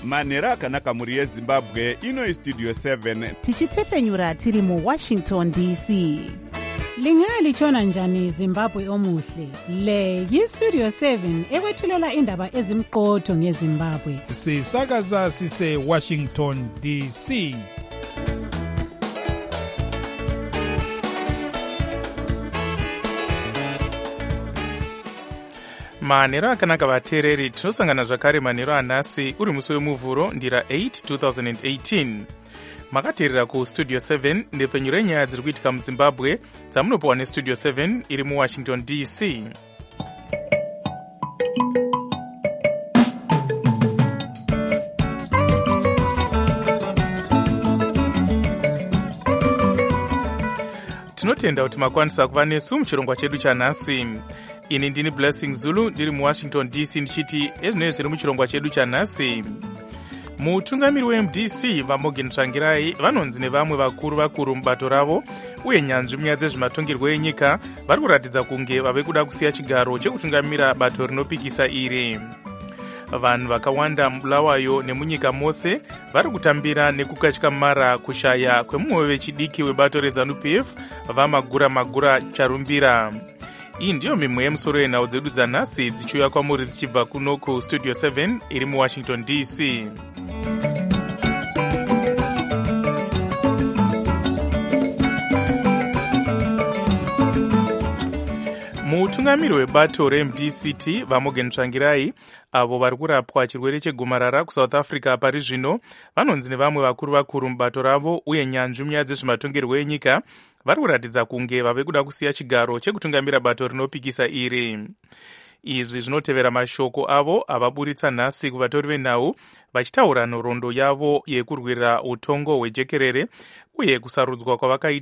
manhero akanaka mhuri yezimbabwe. Ino istudio 7 tichitefenyura tiri muwashington dc. Lingalitshona njani Zimbabwe omuhle? Le yistudio 7 ekwethulela indaba ezimqotho ngeZimbabwe. Sisakaza sise Washington DC. Manhero akanaka vateereri, tinosangana zvakare manhero anhasi uri musi wemuvhuro ndira 8 2018. Makateerera kustudio 7 ndepfenyu renyaya dziri kuitika muzimbabwe dzamunopiwa nestudio 7 iri muwashington dc. Tinotenda kuti makwanisa kuva nesu muchirongwa chedu chanhasi. Ini ndini Blessing Zulu ndiri muwashington dc ndichiti ezvinenge zviri muchirongwa chedu chanhasi. Mutungamiri weMDC vaMorgan Tsvangirai vanonzi nevamwe vakuru mubato ravo uye nyanzvi munyaya dzezvematongerwo enyika vari kuratidza kunge vave kuda kusiya chigaro chekutungamira bato rinopikisa iri. Vanhu vakawanda mubulawayo nemunyika mose vari kutambira nekukatyamara kushaya kwemumwe wevechidiki webato reZANU-PF vaMagura Charumbira. Iyi ndiyo mimwe yemusoro yenhau dzedu dzanhasi dzichiuya kwamuri dzichibva kuno kustudio 7 iri muwashington dc. Mutungamiri webato reMDCT vaMorgan Tsvangirai avo vari kurapwa chirwere chegomarara kuSouth Africa pari zvino vanonzi nevamwe vakuru mubato ravo uye nyanzvi munyaya dzezvematongerwo enyika vari kuratidza kunge vave kuda kusiya chigaro chekutungamira bato rinopikisa iri. Izvi zvinotevera mashoko avo avaburitsa nhasi kuvatori venhau vachitaura nhoroondo yavo yekurwira utongo hwejekerere uye kusarudza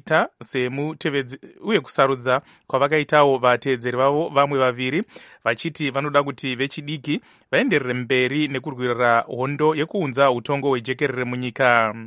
kwavakaitawo vateedzeri vavo vamwe vaviri vachiti vanoda kuti vechidiki vaenderere mberi nekurwira hondo yekuunza utongo hwejekerere munyika.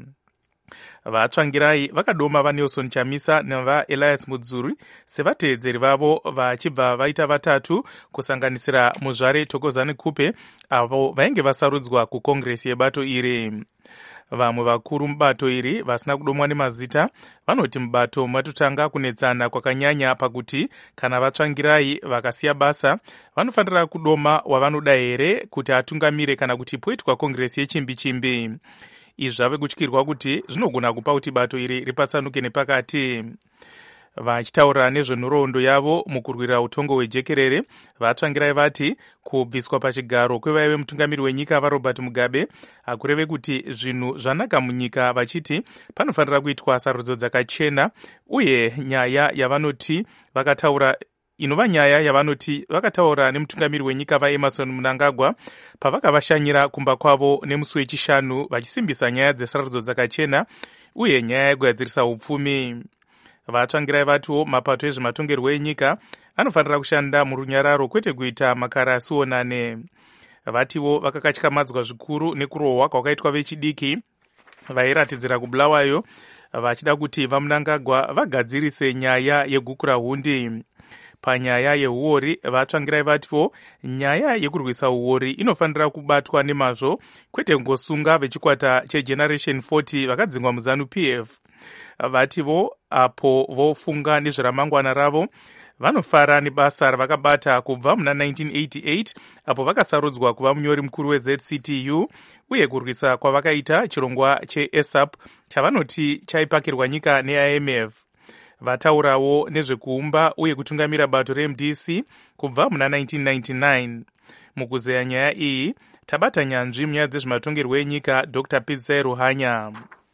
VaTsvangirai vakadoma vaNelson Chamisa navaElias Mudzuri sevateedzeri vavo vachibva vaita vatatu kusanganisira muzvare Thokozani Kupe avo vainge vasarudzwa kukongresi yebato iri. Vamwe vakuru mubato iri vasina kudomwa nemazita vanoti mubato matotanga kunetsana kwakanyanya pakuti kana vaTsvangirai vakasiya basa vanofanira kudoma wavanoda here kuti atungamire kana kuti poitwa kongresi yechimbi-chimbi. Izvi zvave kutyirwa kuti zvinogona kupa kuti bato iri ripatsanuke nepakati. Vachitaura nezvenhoroondo yavo mukurwira utongo hwejekerere, vaTsvangirai vati kubviswa pachigaro kwevaive mutungamiri wenyika vaRobert Mugabe hakureve kuti zvinhu zvanaka munyika, vachiti panofanira kuitwa sarudzo dzakachena uye nyaya yavanoti vakataura inova nyaya yavanoti vakataura nemutungamiri wenyika vaEmerson Mnangagwa pavakavashanyira kumba kwavo nemusi wechishanu vachisimbisa nyaya dzesarudzo dzakachena uye nyaya yekugadzirisa upfumi. VaTsvangirai vatiwo mapato ezvematongerwo enyika anofanira kushanda murunyararo kwete kuita makara asionane. Vatiwo vakakatyamadzwa zvikuru nekurohwa kwakaitwa vechidiki vairatidzira kubulawayo vachida kuti vaMnangagwa vagadzirise nyaya yegukura hundi. Panyaya yehuori vaTsvangirai vatiwo nyaya yekurwisa uori inofanira kubatwa nemazvo kwete kungosunga vechikwata cheGeneration 40 vakadzingwa muZANU-PF. Vatiwo apo vofunga nezveramangwana ravo vanofara nebasa ravakabata kubva muna 1988 apo vakasarudzwa kuva munyori mukuru weZCTU uye kurwisa kwavakaita chirongwa cheESAP chavanoti chaipakirwa nyika neIMF. Vataurawo nezvekuumba uye kutungamira bato reMDC kubva muna 1999. Mukuzeya nyaya iyi tabata nyanzvi munyaya dzezvematongerwo enyika Dr. Pidzai Ruhanya.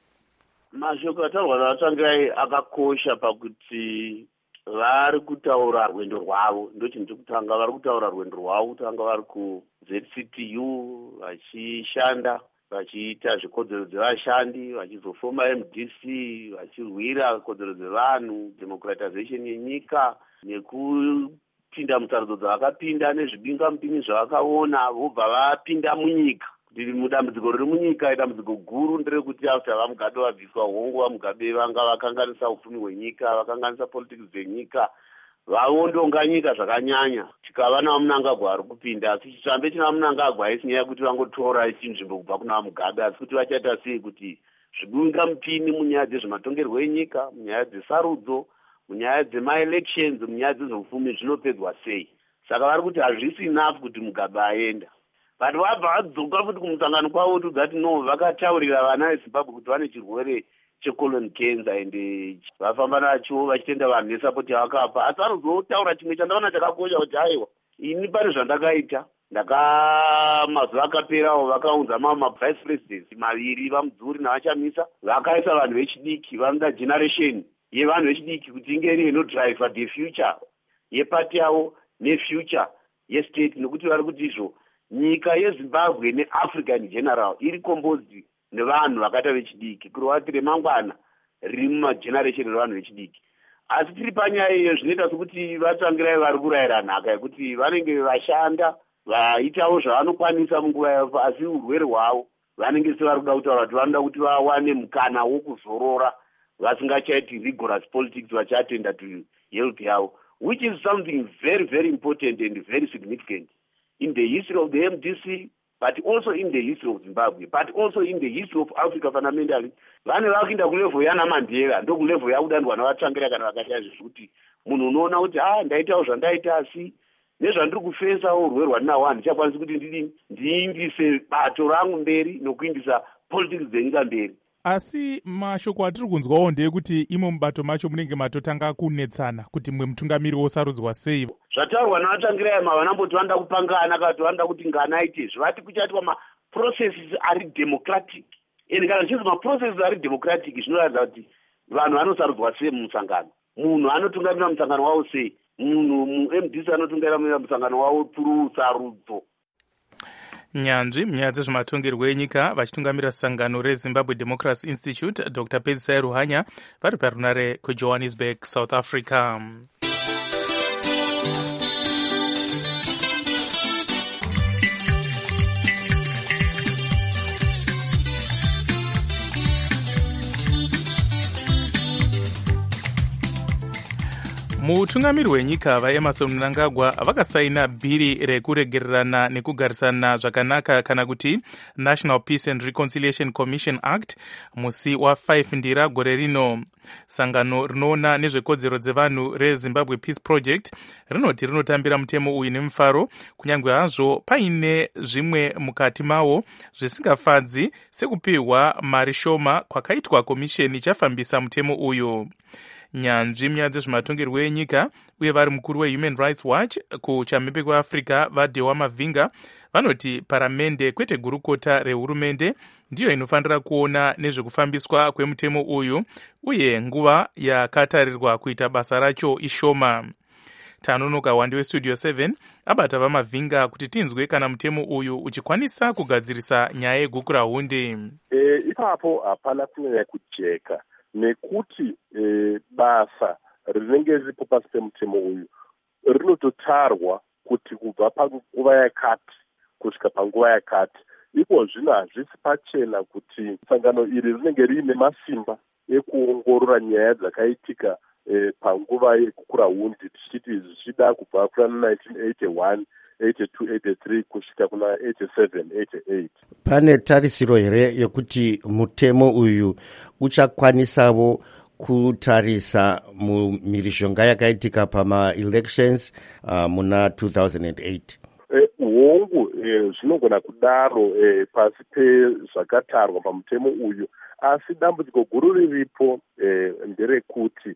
Mashoko ataurwa naVaTsvangirai akakosha pakuti vari kutaura rwendo rwavo. Ndoti ndikutanga vari kutaura rwendo rwavo kutanga vari kuZCTU vachishanda vachiita zvikodzero dzevashandi vachizofoma MDC vachirwira kodzero dzevanhu, democratization yenyika nekupinda musarudzo dzavakapinda nezvibingamupinyi zvavakaona vobva vapinda munyika. Mudambudziko riri munyika idambudziko guru nderekuti after vaMugabe vabviswa hongo, vaMugabe vanga vakanganisa upfumi hwenyika, vakanganisa politics dzenyika, vavondonga nyika zvakanyanya tikava naMnangagwa ari kupinda, asi chitambe china Mnangagwa haisi nyaya yekuti vangotora chinzvimbo kubva kuna Mugabe, asi kuti vachaita sei kuti zvibunga mupini munyaya dzezvematongerwo enyika, munyaya dzesarudzo, munyaya dzemaelections, munyaya dzezveupfumi zvinopedzwa sei. Saka vari kuti hazvisi enough kuti Mugabe aenda. But vabva vadzoka futi kumusangano kwavo kuti no, vakataurira vana veZimbabwe kuti vane chirwere checolon cancer ende vafamba nacho vachitenda vanhu nesapoti yavakapa. Asi anozotaura chimwe chandaona chakakosha kuti aiwa, ini pane zvandakaita, mazuva akaperawo vakaunza vice presidents maviri vamudzuri navachamisa, vakaisa vanhu vechidiki, vanoda generation yevanhu vechidiki kuti inge iri inodrive the future yepati yavo nefuture yestate, nekuti vari kuti izvo nyika yeZimbabwe neAfrica in general iri composed nevanhu vakaita vechidiki, kureva kuti remangwana riri mumageneration revanhu vechidiki. Asi tiri panyaya iyo zvinoita sokuti vatangirai vari kurayira nhaka yekuti vanenge vashanda vaitawo zvavanokwanisa munguva yavo, asi urwere hwavo vanenge sevari kuda kutaura kuti vanoda kuti vawane mukana wokuzorora vasingachaiti rigorous politics vachiatenda to health yavo, which is something very very important and very significant in the history of the MDC, but also in the history of Zimbabwe, but also in the history of Africa fundamentally. Vane vakuinda kulevel yana Mandela, ndo kulevel yakudanirwa navatsvangira kana vakaita zvekuti munhu unoona kuti ndaitawo zvandaita, asi nezvandiri kufesawo urwere hwandinawo handichakwanisi kuti ndiindise bato rangu mberi nokuindisa politics dzenyika mberi. Asi mashoko atiri kunzwawo ndeyekuti imo mubato macho munenge matotanga kunetsana kuti mwe mutungamiri wosarudzwa sei. Zvataurwa navatangirai vanamboti vanoda kupangana kana kuti vanoda kuti ngana aite zvivati kuchaitwa maprocesses ari democratic. Ende kana zvinzi maprocesses ari democratic zvinoratidza kuti vanhu vanosarudzwa sei mumusangano, munhu anotungamira musangano wavo sei, munhu muMDC anotungamira musangano wavo through sarudzo. Nyanzvi munyaya dzezvematongerwo enyika vachitungamira sangano reZimbabwe Democracy Institute, Dr. Pedzisai Ruhanya, vari parunare kuJohannesburg, South Africa. Mutungamiri wenyika vaEmmerson Mnangagwa vakasaina bhiri rekuregererana nekugarisana zvakanaka kana kuti National Peace and Reconciliation Commission Act musi wa5 Ndira gore rino. Sangano rinoona nezvekodzero dzevanhu reZimbabwe Peace Project rinoti rinotambira mutemo uyu nemufaro, kunyange hazvo paine zvimwe mukati mawo zvisingafadzi sekupiwa mari shoma kwakaitwa komisheni ichafambisa mutemo uyu. Nyanzvi munyaya dzezvematongerwo enyika uye vari mukuru weHuman Rights Watch kuchamhembe kweAfrica vaDewa Mavinga vanoti paramende kwete gurukota rehurumende ndiyo inofanira kuona nezvekufambiswa kwemutemo uyu uye nguva yakatarirwa kuita basa racho ishoma. Tanonoka wandi weStudio 7 abata vaMavinga kuti tinzwe kana mutemo uyu uchikwanisa kugadzirisa nyaya yegukura hunde. Ipapo hapana kunyanya kujeka nekuti basa rinenge riripo pasi pemutemo uyu rinototarwa kuti kubva panguva yakati kusvika panguva yakati. Ipo zvino hazvisi pachena kuti sangano iri rinenge riine masimba ekuongorora nyaya dzakaitika panguva yekukura hundi, tichiti zvichida kubva kuna 1981 82 83 kusvika kuna 87 88. Pane tarisiro here yekuti mutemo uyu uchakwanisawo kutarisa mumhirizhonga yakaitika pama-elections muna 2008? Hongu zvinogona kudaro pasi pezvakatarwa pamutemo uyu, asi dambudziko guru riripo nderekuti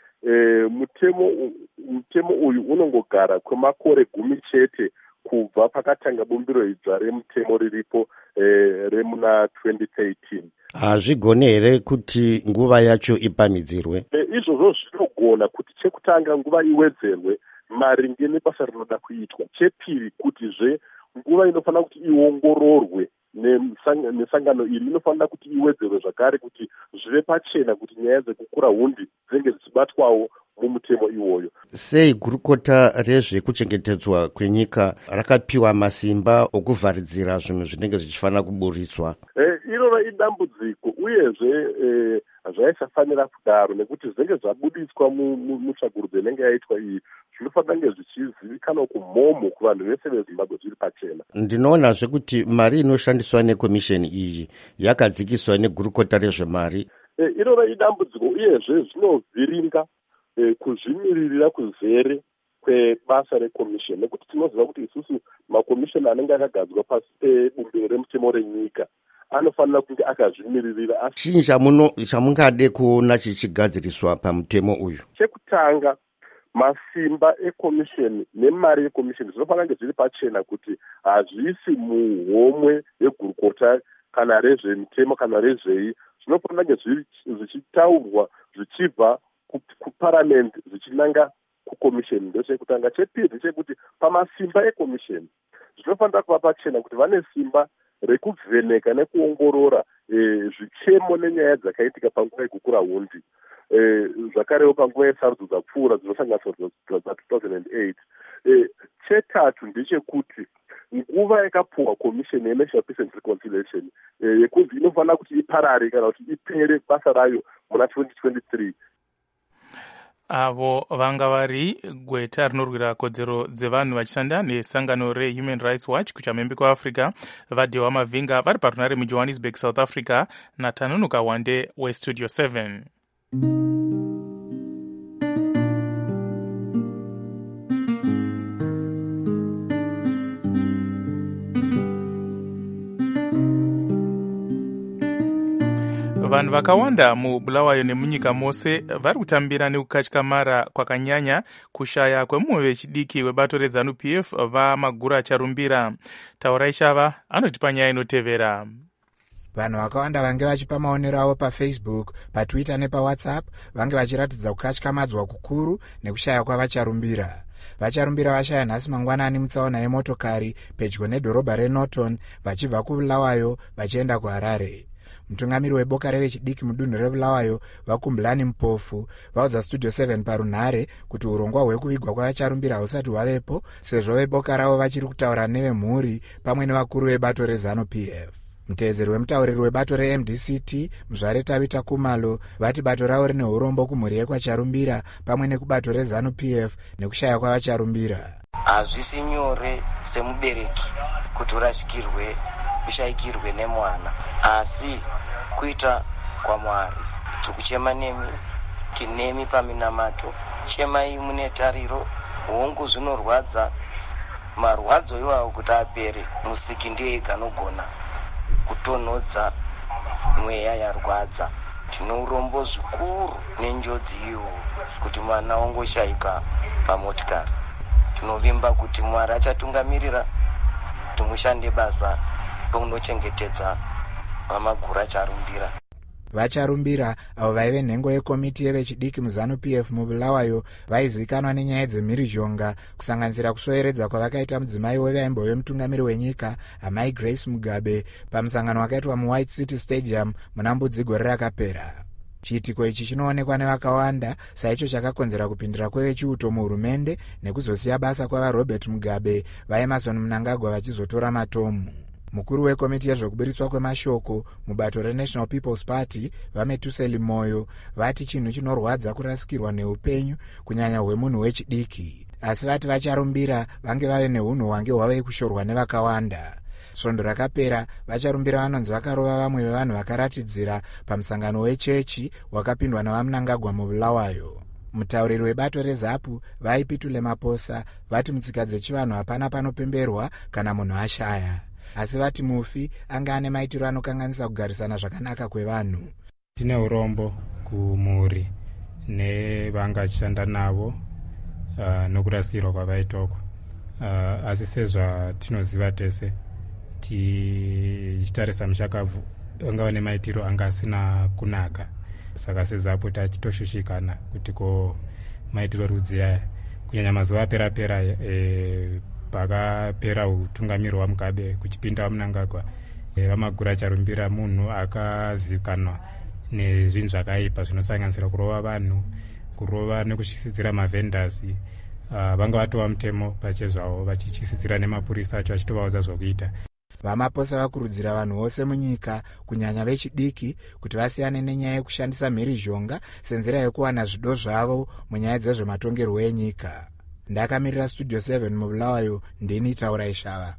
mutemo uyu unongogara kwemakore 10 chete kubva pakatanga bumbiro idzva remutemo riripo remuna 2013. Hazvigone here kuti nguva yacho ipamidzirwe? Izvozvo zvinogona kuti chekutanga nguva iwedzerwe maringe nebasa rinoda kuitwa. Chepiri kutizve nguva inofanira kuti iongororwe nesangano iri inofanira kuti iwedzerwe zvakare kuti zvive pachena kuti nyaya dzekukura hundi dzinenge dzichibatwawo mumutemo iwoyo. Sei gurukota rezvekuchengetedzwa kwenyika rakapiwa masimba okuvharidzira zvinhu zvinenge zvichifanira kuburiswa? iroro idambudziko uyezve zvaisafanira kudaro nekuti zvinenge zvabudiswa mutsvagurudzo inenge yaitwa iyi zvinofanira kunge zvichizivikanwa kumhomho kuvanhu vese vezimbabwe zviri pachena. Ndinoonazve kuti mari inoshandiswa nekomisheni iyi yakadzikiswa negurukota rezvemari. Iroro idambudziko uyezve zvinovhiringa kuzvimiririra kuzere kwebasa rekomisheni nekuti tinoziva kuti isusu makomisheni anenge akagadzwa pasi pebumbiro remutemo renyika anofanira kunge akazvimiririra. Chii chamungade kuona chichigadziriswa pamutemo uyu? Chekutanga, masimba ekomisheni nemari yekomisheni zvinofanira kunge zviri pachena kuti hazvisi muhomwe yegurukota kana rezvemutemo kana rezvei. Zvinofanira kunge zvichitaurwa zvichibva kuparamendi zvichinanga kukomisheni. Ndochekutanga. Chepiri chekuti pamasimba ekomisheni zvinofanira kuva pachena kuti vane simba rekuvheneka nekuongorora zvichemo nenyaya dzakaitika panguva yekukura hundi, zvakarewo panguva yesarudzo dzapfuura dzinosanganiswa dza2008. Chetatu ndechekuti nguva yakapuhwa komisheni yeNational Peace and Reconciliation yekunzi inofanira kuti iparare kana kuti ipere basa rayo muna 2023. Avo vanga vari gweta rinorwira kodzero dzevanhu vachishanda nesangano reHuman Rights Watch kuchamhembe kwaAfrica, Vadhewa Mavhinga vari parunare muJohannesburg, South Africa, naTanunuka Wande weStudio 7. Vanhu vakawanda muBulawayo nemunyika mose vari kutambira nekukatyamara kwakanyanya kushaya kwemumwe wechidiki webato reZANU-PF vaMagura Charumbira. Taurai Shava anotipa nyaya inotevera. Vanhu vakawanda vange vachipa maonero avo paFacebook, paTwitter nepaWhatsApp vange vachiratidza kukatyamadzwa kukuru nekushaya kwavaCharumbira. VaCharumbira vashaya nhasi mangwanani mutsaona yemotokari pedyo nedhorobha reNorton vachibva kuBulawayo vachienda kuHarare. Mutungamiri weboka revechidiki mudunhu reBulawayo vaKumbulani Mpofu vaudza Studio 7 parunhare kuti urongwa hwekuvigwa kwavaCharumbira husati hwavepo sezvo veboka ravo vachiri kutaura nevemhuri pamwe nevakuru vebato reZANU-PF. Muteedzeri wemutauriri webato reMDCT Mzvare Tabita Kumalo vati bato ravo rine urombo kumhuri yekwaCharumbira pamwe nekubato reZANU-PF nekushaya kwavaCharumbira. Hazvisi nyore semubereki kuti urashikirwe ushayikirwe nemwana, asi kuita kwaMwari. Tikuchema nemi, tinemi paminamato, chemai mune tariro, hongu zvinorwadza, marwadzo iwawo kuti apere, musiki ndiye iganogona kutonhodza mweya yarwadza. Tine urombo zvikuru nenjodzi iyo kuti mwana ongoshayika pamotikari. Tinovimba kuti Mwari achatungamirira tumushande basa unochengetedza vaMagura Charumbira. VaCharumbira avo vaive nhengo yekomiti yevechidiki muZANU-PF muBulawayo vaizivikanwa nenyaya dzemhirizhonga kusanganisira kusvoeredza kwavakaita mudzimai wevaimbove mutungamiri wenyika Amai Grace Mugabe pamusangano wakaitwa muWhite City Stadium muna Mbudzi gore rakapera. Chiitiko ichi chinoonekwa nevakawanda saicho chakakonzera kupindira kwevechiuto muhurumende nekuzosiya basa kwavaRobert Mugabe vaEmerson Mnangagwa vachizotora matomu. Mukuru wekomiti yezvokuburitswa kwemashoko mubato reNational People's Party vaMetuseli Moyo vati chinhu chinorwadza kurasikirwa neupenyu kunyanya hwemunhu wechidiki, asi vati vaCharumbira vange vave neunhu hwange hwave kushorwa nevakawanda. Svondo rakapera vaCharumbira vanonzi vakarova vamwe vevanhu vakaratidzira pamusangano wechechi wakapindwa navaMnangagwa muBulawayo. Mutauriri webato reZAPU vaipitule Maposa vati mutsika dzechivanhu hapana panopemberwa kana munhu ashaya, asi vati mufi anga ane maitiro anokanganisa kugarisana zvakanaka kwevanhu. Tine urombo kumhuri nevangashanda navo nokurasikirwa kwavaitoko, asi sezvatinoziva tese tichitarisa mushakabvu vangava nemaitiro anga asina kunaka. Saka seZAPU tachitoshushikana kuti ko maitiro rudzi aya kunyanya mazuva apera pakapera utungamiri hwaMugabe kuchipinda vaMnangagwa, vaMagura Charumbira munhu akazivikanwa nezvinhu zvakaipa zvinosanganisira kurova vanhu, kurova nekuchisidzira mavhendors. Vanga vatova mutemo pachezvavo vachichisidzira nemapurisa acho vachitovaudza zvokuita. vamaposa vakurudzira vanhu vose munyika kunyanya vechidiki kuti vasiyane nenyaya yekushandisa mhirizhonga senzira yekuwana zvido zvavo munyaya dzezvematongerwo enyika. Ndakamirira Studio 7 mubulawayo, ndini Taurai Shava.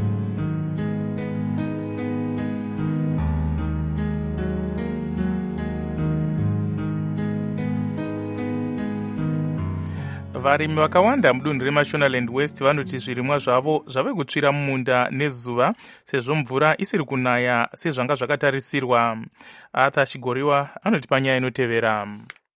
Varimi vakawanda mudunhu reMashonaland West vanoti zvirimwa zvavo zvave kutsvira mumunda nezuva sezvo mvura isiri kunaya sezvanga zvakatarisirwa. Arthur Chigoriwa anoti panyaya inotevera.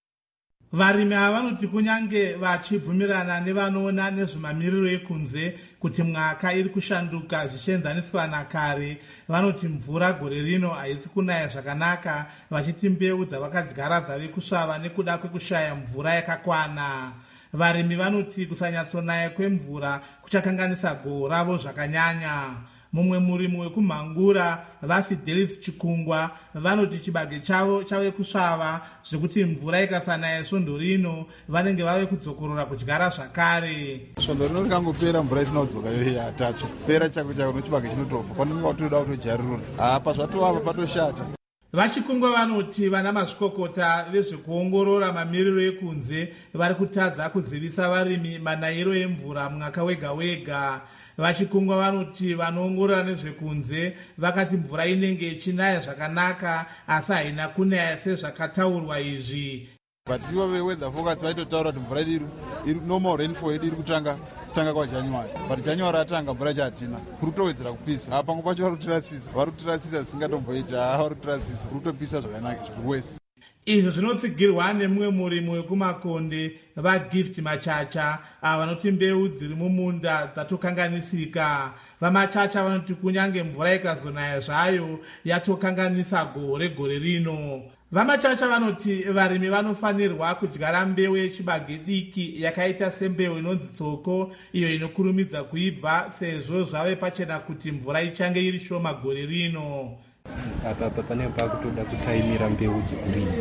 Varimi ava vanoti kunyange vachibvumirana nevanoona nezvemamiriro ekunze kuti mwaka iri kushanduka zvichienzaniswa nakare, vanoti mvura gore rino haisi kunaya zvakanaka, vachiti mbeu dzavakadyara dzave kusvava nekuda kwekushaya mvura yakakwana. Varimi vanoti kusanyatsonaya kwemvura kuchakanganisa gohwo ravo zvakanyanya. Mumwe murimi wekumhangura, vaFidelis Chikungwa, vanoti chibage chavo chave kusvava zvekuti mvura ikasanaya svondo rino vanenge vave kudzokorora kudyara zvakare. Svondo rino rikangopera mvura isina kudzoka yatatsva pera chako chako nochibage chinotobva panenge watoda kutojarirura apa zvatovapa patoshata. Vachikungwa vanoti vana mazvikokota vezvekuongorora mamiriro ekunze vari kutadza kuzivisa varimi manayiro emvura mwaka wega wega. Vachikungwa vanoti vanoongorora nezvekunze vakati mvura inenge ichinaya zvakanaka asi haina kunaya sezvakataurwa izvi. Ivo veweather forecast vaitotaura kuti mvura iri normal rainfall yedu iri kutanga kwaJanuary, but January atanga mvura chatina kuri kutowedzera kupisa. Apa pamwe pacho vari kutirasisa zisingatomboiti, vari kutirasisa kuri kutopisa zvakanaka zvikurwese. Izvo zvinotsigirwa nemumwe murimi wekumakonde vaGift Machacha vanoti mbeu dziri mumunda dzatokanganisika. VaMachacha vanoti kunyange mvura ikazonaya zvayo yatokanganisa gohwo regore rino. VaMachacha vanoti varimi vanofanirwa kudyara mbeu yechibage diki yakaita sembeu inonzi tsoko, iyo inokurumidza kuibva sezvo zvave pachena kuti mvura ichange iri shoma gore rino. Apa panenge pakutoda kutaimira mbeu dzekurima.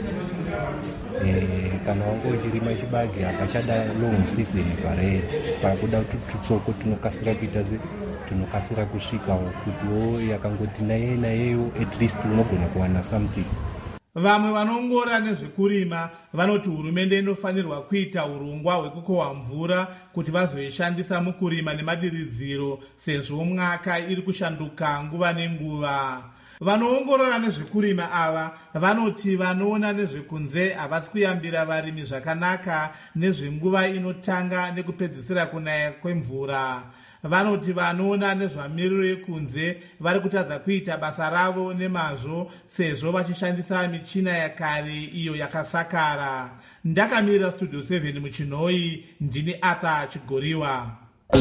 Kana wange uchirima chibage hapachada long season variety, pakuda kuti tutsoko tunokasira kuita tunokasira kusvika kuti yakangoti nayeyo at least unogona kuwana something. Vamwe vanoongorora nezvekurima vanoti hurumende inofanirwa kuita urongwa hwekukohwa mvura kuti vazoishandisa mukurima nemadiridziro sezvo mwaka iri kushanduka nguva nenguva. Vanoongorora nezvekurima ava vanoti vanoona nezvekunze havasi kuyambira varimi zvakanaka nezvenguva inotanga nekupedzisira kunaya kwemvura. Vanoti vanoona nezvemamiriro ekunze vari kutadza kuita basa ravo nemazvo sezvo vachishandisa michina yakare iyo yakasakara. Ndakamirira Studio 7 muchinhoi, ndini Arthur Chigoriwa.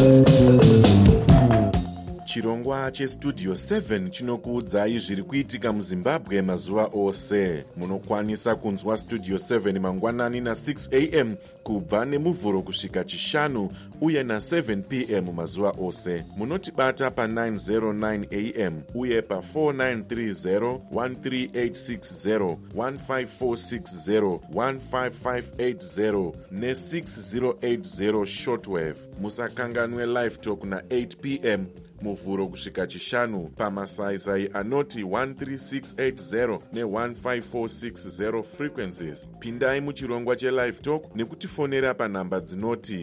Chirongwa cheStudio 7 chinokuudzai zviri kuitika muZimbabwe mazuva ose. Munokwanisa kunzwa Studio 7 mangwanani na6 am kubva nemuvhuro kusvika chishanu uye na7 pm mazuva ose. Munotibata pa909 am uye pa4930, 13860, 15460, 15580 ne6080 shortwave. Musakanganwe live talk na8 pm muvhuro kusvika chishanu pamasaisai anoti 13680 ne15460 frequencies. Pindai muchirongwa chelive talk nekutifonera panhamba dzinoti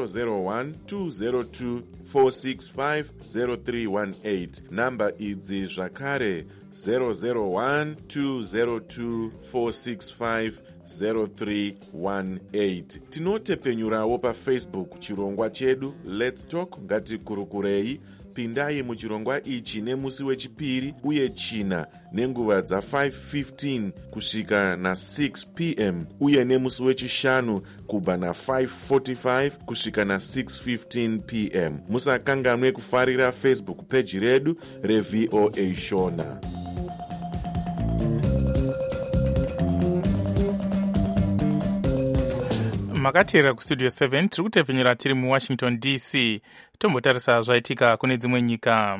001-202-465-0318. Namba idzi zvakare 001-202-465-0318. Tinotepfenyurawo paFacebook chirongwa chedu Let's Talk ngatikurukurei. Pindai muchirongwa ichi nemusi wechipiri uye china nenguva dza5:15 kusvika na6 pm uye nemusi wechishanu kubva na5:45 kusvika na6:15 pm. Musakanganwe kufarira Facebook page redu reVOA Shona. Makateera kuStudio 7 tiri kutepfenyura tiri muWashington DC. Tombotarisa zvaitika kune dzimwe nyika.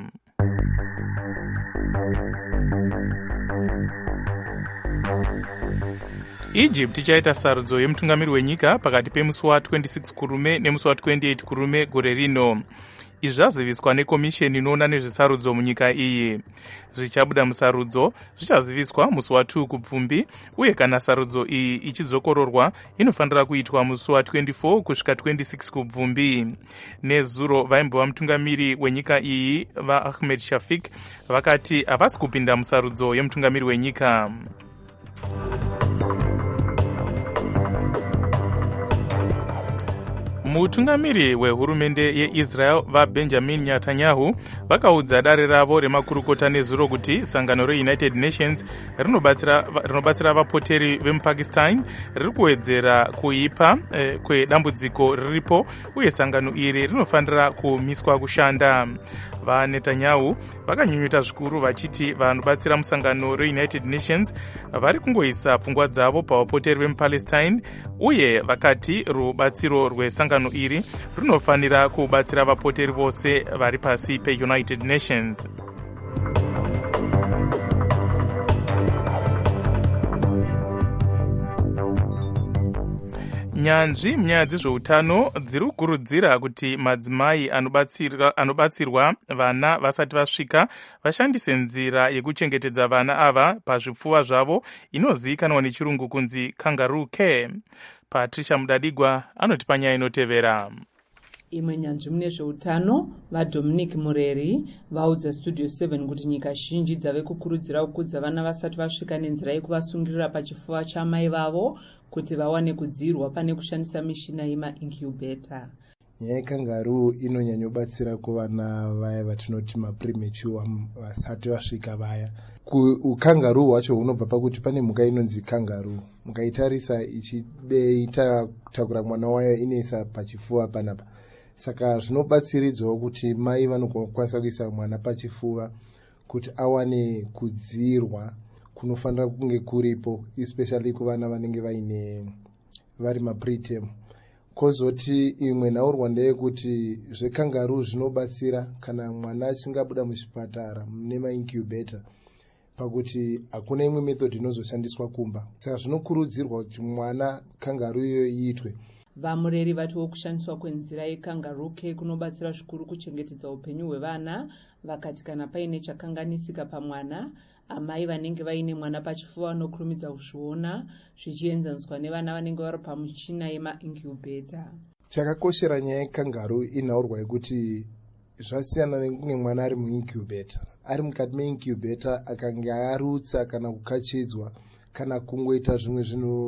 Egypt ichaita sarudzo yemutungamiri wenyika pakati pemusi wa26 kurume nemusi wa28 kurume gore rino. izvi zvaziviswa nekomisheni inoona nezvesarudzo munyika iyi. Zvichabuda musarudzo zvichaziviswa musi wa2 kuPfumbi, uye kana sarudzo iyi ichizokororwa inofanira kuitwa musi wa24 kusvika 26 kuPfumbi. Nezuro vaimbova mutungamiri wenyika iyi vaAhmed Shafik vakati havasi kupinda musarudzo yemutungamiri wenyika. Mutungamiri wehurumende yeIsrael vaBenjamin Netanyahu vakaudza dare ravo remakurukota nezuro kuti sangano reUnited Nations rinobatsira vapoteri vemuPakistan riri kuwedzera kuipa kwedambudziko riripo, uye sangano iri rinofanira kumiswa kushanda. VaNetanyahu vakanyunyuta zvikuru vachiti vanobatsira musangano reUnited Nations vari kungoisa pfungwa dzavo pavapoteri vemuPalestine, uye vakati rubatsiro rwesangano iri rinofanira kubatsira vapoteri vose vari pasi peUnited Nations. Nyanzvi munyaya dzezveutano dziri kukurudzira kuti madzimai anobatsirwa vana vasati vasvika vashandise nzira yekuchengetedza vana ava pazvipfuva zvavo inozivikanwa nechirungu kunzi kangaroo care. Patricia Mudadigwa anoti panyaya inotevera. Imwe nyanzvi mune zveutano vaDominic Mureri vaudza Studio 7 kuti nyika zhinji dzave kukurudzira kukudza vana vasati vasvika nenzira yekuvasungirira pachipfuva chamai vavo kuti vawane kudzirwa pane kushandisa mishina yemaincubator. Nyaya yekangaroo inonyanyobatsira kuvana vaya vatinoti mapremature vasati vasvika vaya. Ukangaroo hwacho hunobva pakuti pane mhuka inonzi kangaroo. Mukaitarisa ichitakura mwana wayo inoisa pachipfuva panapa. Saka zvinobatsiridzawo kuti mai vanokwanisa kuisa mwana pachipfuva kuti awane kudzirwa kunofanira kunge kuripo, especially kuvana vanenge vari mapreterm. Kozoti imwe nhaurwa ndeyekuti zvekangaroo zvinobatsira kana mwana achingabuda muchipatara mune maincubator pakuti hakuna imwe method inozoshandiswa kumba. Saka zvinokurudzirwa kuti mwana kangaroo iyoyo iitwe. Vamureri vatiwo kushandiswa kwenzira yekangaroo care kunobatsira zvikuru kuchengetedza upenyu hwevana, vakati kana paine chakanganisika pamwana, amai vanenge vaine mwana pachipfuva vanokurumidza kuzviona, zvichienzaniswa nevana vanenge vari pamuchina yemaincubator. Chakakoshera nyaya yekangaroo inhaurwa yekuti zvasiyana nekunge mwana ari muincubator. Ari mukati meincubator akanga arutsa kana kukachidzwa kana kungoita zvimwe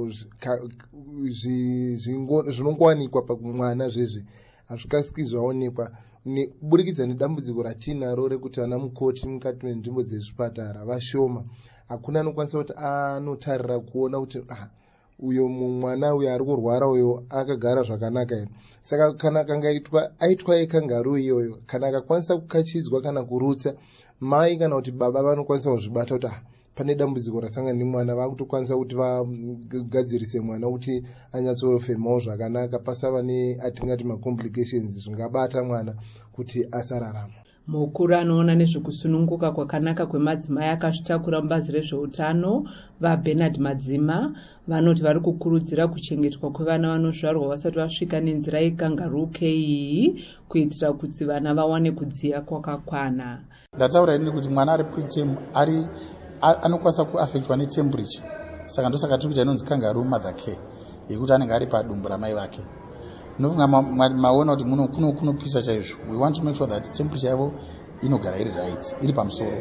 zvinongowanikwa pamwana zvezve hazvikasiki zvaonekwa kuburikidza nedambudziko ratinaro rekuti vana mukoti mukati menzvimbo dzezvipatara vashoma. Hakuna anokwanisa kuti anotarira kuona kuti uyo mwana uyo ari kurwara uyo akagara zvakanaka here. Saka kana aitwa yekangaroo iyoyo, kana akakwanisa kukachidzwa kana kurutsa, mai kana kuti baba vanokwanisa kuzvibata kuti pane dambudziko rasangana nemwana, vakutokwanisa kuti vagadzirise mwana kuti anyatsofemawo zvakanaka, pasava atingati macomplications zvingabata mwana kuti asararama. Mukuru anoona nezvekusununguka kwakanaka kwemadzimai akazvitakura mubazi rezveutano vaBernard Madzima vanoti vari kukurudzira kuchengetwa kwevana vanozvarwa vasati vasvika nenzira yekangaroo care iyi kuitira kuti vana vawane kudziya kwakakwana. Ndataura ini kuti mwana ari preterm anokwanisa kuafektwa netemperature, saka ndosaka tiri kuita inonzi kangaroo mother care yekuti anenge ari padumbu ramai vake. Nofunga maona kuti kunopisa chaizvo. We want to make sure that temperature yavo inogara iri right, iri pamusoro.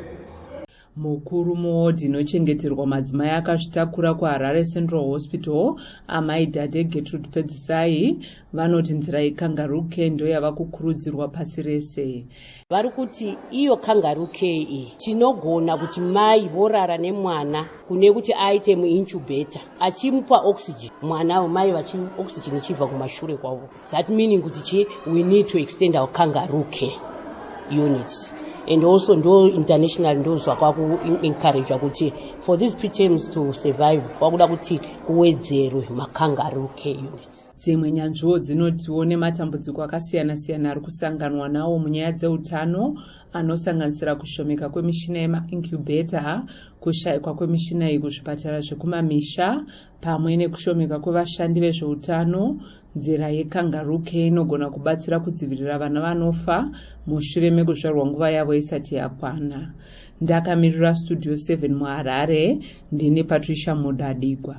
Mukuru muwodhi inochengeterwa madzimai akazvitakura kuHarare Central Hospital, amai Dade Gertrude Pedzisai vanoti nzira yekangaroo care ndo yava kukurudzirwa pasi rese. Vari kuti iyo kangaroo care iyi tinogona kuti mai vorara nemwana kune kuti aite muincubator achimupa oxygen, mwana mai vachi oxygen ichibva kumashure kwavo. That meaning kuti we need to extend our kangaroo care units. And also ndo international ndo zvakwaku encourage kuti for these preterms to survive wakuda kuti kuwedzerwe makangaroo care units. Dzimwe nyanzviwo dzinotiwo nematambudziko akasiyana-siyana ari kusanganwa nawo munyaya dzeutano anosanganisira kushomeka kwemishina yemaincubator, kushayikwa kwemishina iyi kuzvipatara zvekumamisha, pamwe nekushomeka kwevashandi vezveutano, nzira yekangaroo care inogona kubatsira kudzivirira vana vanofa mushure mekuzvarwa nguva yavo isati yakwana. Ndakamirira studio 7 muHarare, ndini Patricia Mudadigwa.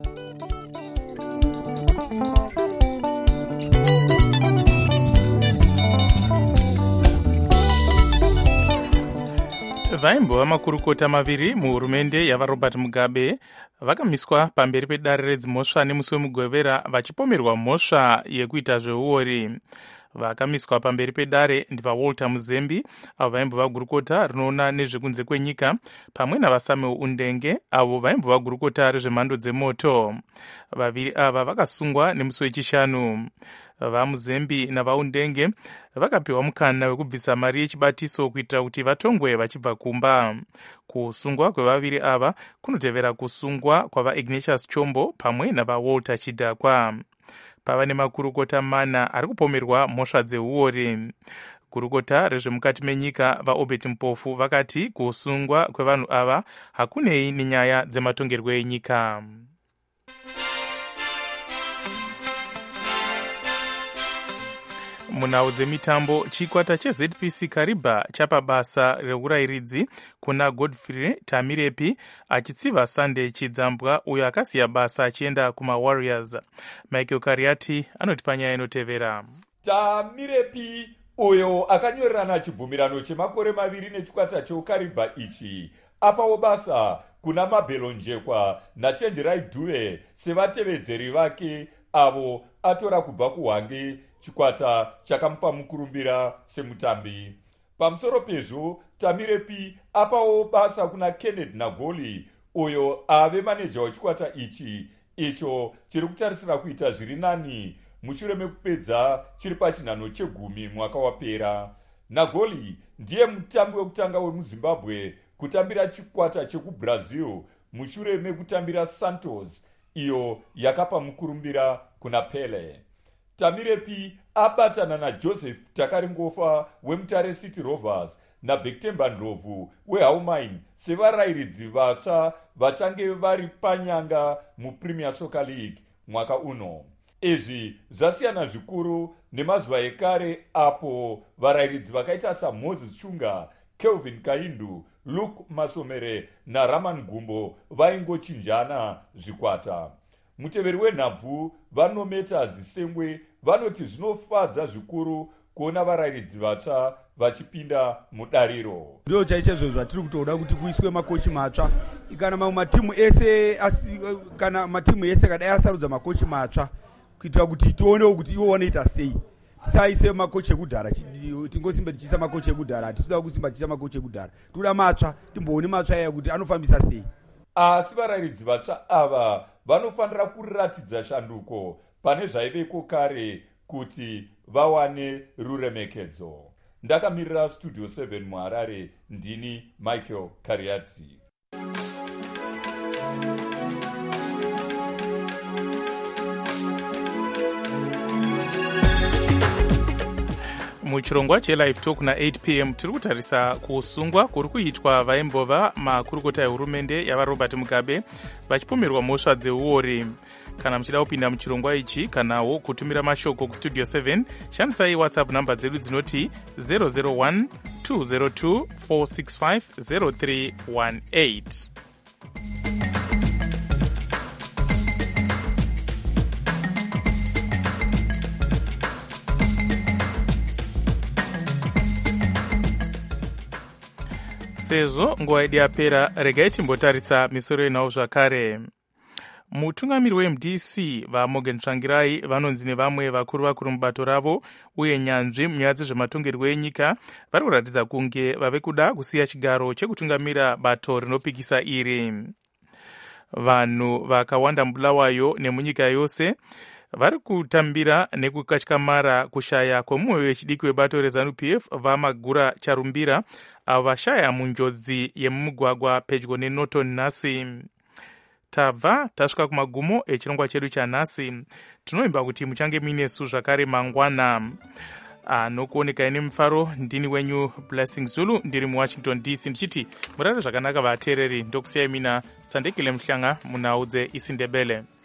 vaimbova makurukota maviri muhurumende yavaRobert Mugabe vakamiswa pamberi pedare redzimhosva nemusi wemugwevera vachipomerwa mhosva yekuita zveuori. Vakamiswa pamberi pedare ndivaWalter Muzembi avo vaimbova gurukota rinoona nezvekunze kwenyika pamwe navaSamuel Undenge avo vaimbova gurukota rezvemhando dzemoto. Vaviri ava vakasungwa nemusi wechishanu. VaMuzembi navaUndenge vakapiwa mukana wekubvisa mari yechibatiso kuitira kuti vatongwe vachibva kumba. Kusungwa kwevaviri ava kunotevera kusungwa kwavaIgnatius Chombo pamwe navaWalter Chidhakwa. Pava nemakurukota mana ari kupomerwa mhosva dzeuori. Gurukota rezvemukati menyika vaObert Mpofu vakati kusungwa kwevanhu ava hakunei nenyaya dzematongerwo enyika. Munhau dzemitambo, chikwata cheZPC Kariba chapa basa reurayiridzi kuna Godfrey Tamirepi achitsiva Sunday Chidzambwa uyo akasiya basa achienda kumaWarriors. Michael Kariati anoti panyaya inotevera. Tamirepi uyo akanyorerana chibvumirano chemakore 2 nechikwata cheukariba ichi apawo basa kuna Mabelonjekwa naChenjerai Dube sevatevedzeri vake avo atora kubva kuHwange chikwata chakamupa mukurumbira semutambi. Pamusoro pezvo, Tamirepi apawo basa kuna Kenneth Nagoli uyo ave maneja wechikwata ichi icho chiri kutarisira kuita zviri nani mushure mekupedza chiri pachinhano chegumi mwaka wapera. Nagoli ndiye mutambi wekutanga wemuZimbabwe kutambira chikwata chekuBrazil mushure mekutambira Santos iyo yakapa mukurumbira kuna Pele. Tamirepi abatana naJoseph Takaringofa weMutare City Rovers naBektemba Ndlovu weHaumain sevarayiridzi vatsva vachange vari panyanga muPremier Soccer League mwaka uno. Izvi zvasiyana zvikuru nemazuva ekare apo varayiridzi vakaita saMoses Chunga, Kelvin Kaindu, Luke Masomere naRaman Gumbo vaingochinjana zvikwata. Muteveri wenhabvu vanometa zisengwe vanoti zvinofadza zvikuru kuona varayiridzi vatsva vachipinda mudariro. Ndio chaizvo zvatiri kutoda kuti kuiswe makochi matsva kana mamwe matimu ese kana matimu ese kadai asarudza makochi matsva kuitira kuti tionewo kuti ivo vanoita sei. Tisaise makochi ekudhara tingosimba tichiisa makochi ekudhara hatisidawo kusimba tichiisa makochi ekudhara toda matsva timboone matsva aya kuti anofambisa sei. Asi varayiridzi vatsva ava vanofanira kuratidza shanduko pane zvaiveko kare kuti vawane ruremekedzo. Ndakamirira studio 7 muHarare, ndini Michael Kariati. Muchirongwa cheLive Talk na8 p.m. tiri kutarisa kusungwa kuri kuitwa vaimbova makurukota ehurumende yavaRobert Mugabe vachipomerwa mhosva dzeuori. Kana muchida kupinda muchirongwa ichi kanawo kutumira mashoko kustudio 7 shandisai WhatsApp namba dzedu dzinoti 001 202 465 0318. Sezvo nguva yedu yapera, regai timbotarisa misoro yenhau zvakare. Mutungamiri weMDC vaMorgan Tsvangirai vanonzi nevamwe vakuru mubato ravo uye nyanzvi munyaya dzezvematongerwo enyika vari kuratidza kunge vave kuda kusiya chigaro chekutungamira bato rinopikisa iri. Vanhu vakawanda muBulawayo nemunyika yose vari kutambira nekukatyamara kushaya kwemumwe wechidiki webato reZANU-PF vaMagura Charumbira avo vashaya munjodzi yemumugwagwa pedyo neNorton nhasi. Tabva tasvika kumagumo echirongwa chedu chanhasi. Tinoimba kuti muchange muinesu zvakare mangwana. Nokuoneka ine mufaro, ndini wenyu Blessing Zulu, ndiri muWashington DC ndichiti murare zvakanaka vateereri. Ndokusiyai mina Sandekile Mhlanga munhau dzeIsindebele.